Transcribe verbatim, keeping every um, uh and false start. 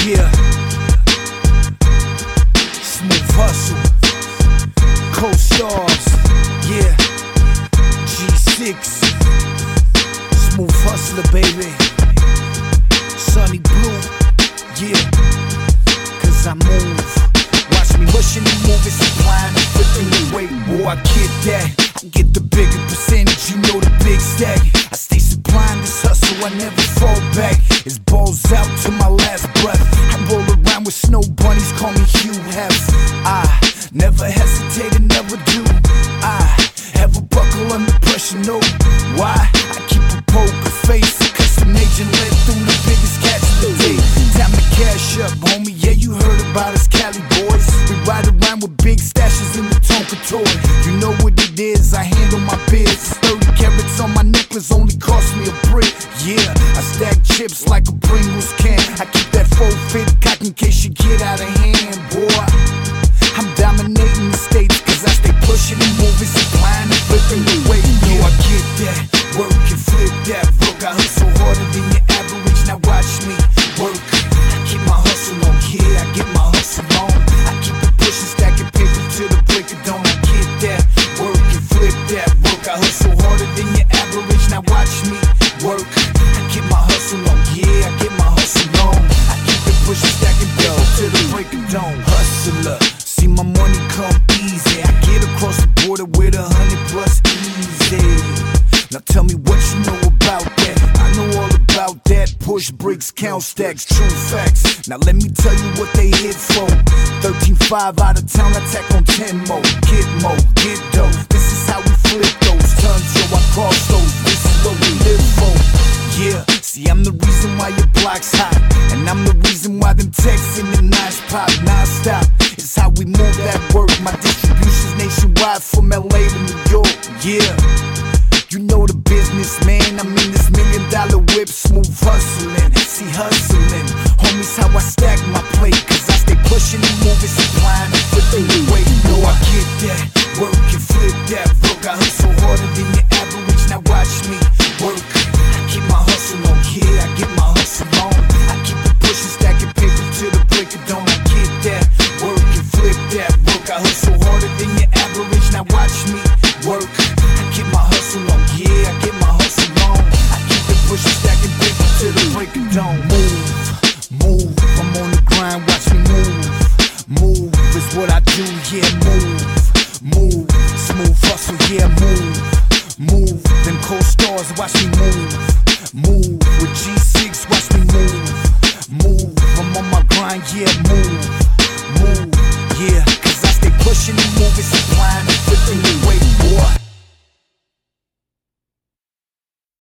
Yeah. Smooth hustle. Co-stars. Yeah. G six. Smooth hustler, baby. Sunny Blue. Yeah. Cause I move. Watch me pushing and moving, supplying and flipping the weight. Boy, I get that. I get the bigger percentage, you know the big stack. I stay supplying this hustle, I never fall back. It's balls out to my last breath. I roll around with snow bunnies, call me Hugh Hef. I never hesitate and never do. I have a buckle under pressure, no. Why? I keep a poker face, custom agent led through the biggest cats of the day. Time to cash up, homie, yeah, you heard about us Cali boys. We ride around with big stashes in the Tonka toy. You know what it is, I handle my biz. Thirty carats on my necklace only cost me a brick. Yeah, I stack chips like a Pringles can. I keep that full fit cock in case you get out of hand, boy. I'm dominating the states cause I stay pushing and moving, supplying and flipping the weight. Yo, I get that, work and flip that. Look, I hustle harder than your average, now watch me work. I keep my hustle on, yeah, I get my hustle on. I keep it pushing, stacking paper till the break of dawn. I get that, work and flip that. Look, I hustle harder than your average, now watch me work. I keep my hustle on, yeah, I get my hustle on. I keep it pushing, stacking paper till the break of dawn. Hustler, see my money come easy. I get across the border with a hundred plus easy. Now tell me what you know about that. I know all about that. Push bricks, count stacks, true facts. Now let me tell you what they hit for. thirteen five out of town, attack on ten more. Get more, get dough. This is how we flip those tons, yo, I cross those. This is what we live for. Yeah, see I'm the reason why your block's hot. And I'm the reason why them texts in the nice pop non-stop. It's how we move that work. My distribution's nationwide from L A to New York. Yeah, you know the business, man. I'm in this million dollar whip, smooth hustling. See hustling, homies, how I stack my plate. Cause I stay pushing and moving, supplying and flipping the weight. No, I get that, work and flip that. Look, I hustle harder than your average, now watch me work. I keep my hustle on, yeah, I get my hustle on. I keep it pushing, stacking paper till the break of dawn. I get that, work and flip that. Look, I hustle harder than your average, now watch me work. I keep my hustle on, yeah, I get my hustle on. I keep it pushing, stacking paper till the break of dawn. Move, move, I'm on the grind, watch me move. Move is what I do, yeah, move. Move, smooth hustle, yeah, move. Move, them co-stars, watch me move. Move, with G six, watch me move. Move, I'm on my grind, yeah, move. Move, yeah, cause I stay pushing and moving, supplying and flipping